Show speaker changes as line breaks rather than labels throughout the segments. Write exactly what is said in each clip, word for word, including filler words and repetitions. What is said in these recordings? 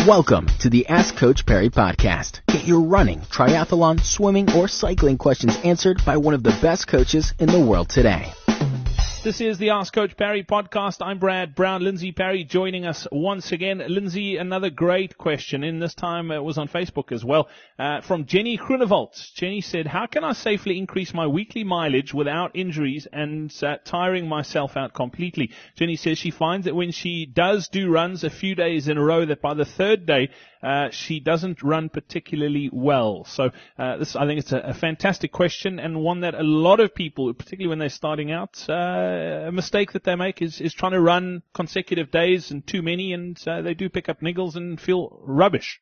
Welcome to the Ask Coach Perry podcast. Get your running, triathlon, swimming, or cycling questions answered by one of the best coaches in the world today.
This is the Ask Coach Perry podcast. I'm Brad Brown. Lindsay Perry joining us once again. Lindsay, another great question, and this time it was on Facebook as well, uh, from Jenny Groenewald. Jenny said, how can I safely increase my weekly mileage without injuries and uh, tiring myself out completely? Jenny says she finds that when she does do runs a few days in a row, that by the third day, Uh, she doesn't run particularly well. So uh, this, I think it's a, a fantastic question, and one that a lot of people, particularly when they're starting out, uh, a mistake that they make is, is trying to run consecutive days and too many, and uh, they do pick up niggles and feel rubbish.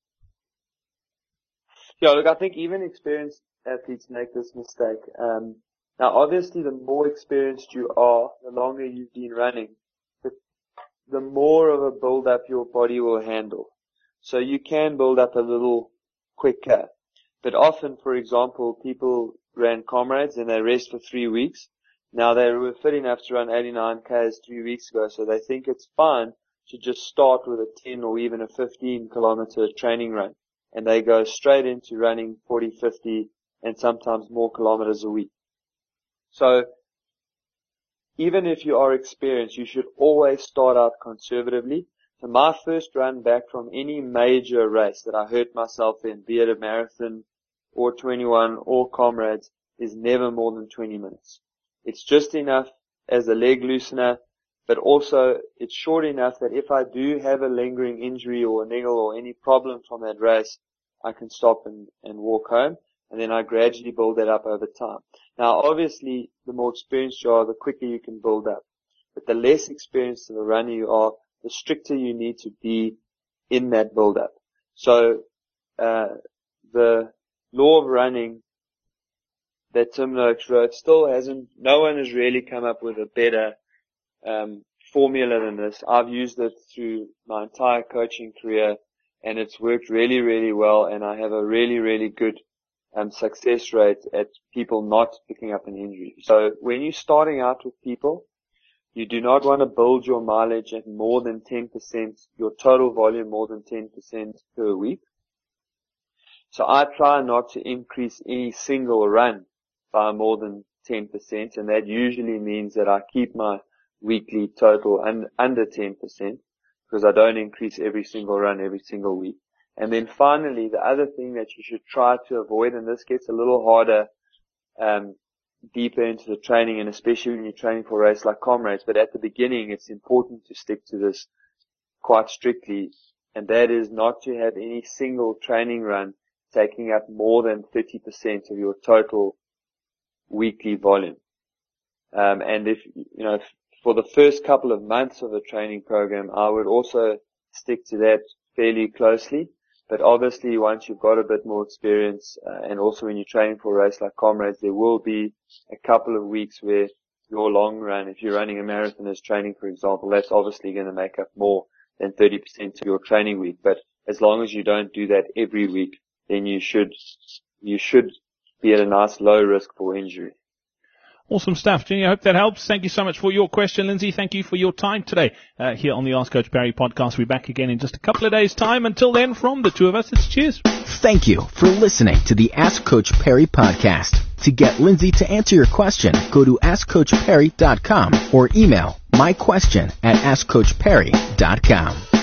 Yeah, look, I think even experienced athletes make this mistake. Um, now, obviously, the more experienced you are, the longer you've been running, the, the more of a build-up your body will handle. So you can build up a little quicker. But often, for example, people ran Comrades and they rest for three weeks. Now they were fit enough to run eighty-nine kays three weeks ago, so they think it's fine to just start with a ten or even a fifteen kilometer training run. And they go straight into running forty, fifty and sometimes more kilometers a week. So even if you are experienced, you should always start out conservatively. So my first run back from any major race that I hurt myself in, be it a marathon or twenty-one or Comrades, is never more than twenty minutes. It's just enough as a leg loosener, but also it's short enough that if I do have a lingering injury or a niggle or any problem from that race, I can stop and, and walk home, and then I gradually build that up over time. Now, obviously, the more experienced you are, the quicker you can build up. But the less experienced of a runner you are, the stricter you need to be in that build-up. So, uh, the law of running that Tim Noakes wrote still hasn't, no one has really come up with a better, um, formula than this. I've used it through my entire coaching career, and it's worked really, really well, and I have a really, really good, um, success rate at people not picking up an injury. So when you're starting out with people, you do not want to build your mileage at more than ten percent, your total volume more than ten percent per week. So I try not to increase any single run by more than ten percent, and that usually means that I keep my weekly total un- under ten percent, because I don't increase every single run every single week. And then finally, the other thing that you should try to avoid, and this gets a little harder, um, deeper into the training, and especially when you're training for a race like Comrades, but at the beginning it's important to stick to this quite strictly, and that is not to have any single training run taking up more than thirty percent of your total weekly volume. Um, and if, you know, for the first couple of months of a training program, I would also stick to that fairly closely. But obviously, once you've got a bit more experience, uh, and also when you're training for a race like Comrades, there will be a couple of weeks where your long run, if you're running a marathon as training, for example, that's obviously going to make up more than thirty percent of your training week. But as long as you don't do that every week, then you should, you should be at a nice low risk for injury.
Awesome stuff, Jenny. I hope that helps. Thank you so much for your question, Lindsay. Thank you for your time today uh, here on the Ask Coach Perry podcast. We'll be back again in just a couple of days' time. Until then, from the two of us, it's cheers.
Thank you for listening to the Ask Coach Perry podcast. To get Lindsay to answer your question, go to ask coach perry dot com or email my question at ask coach perry dot com.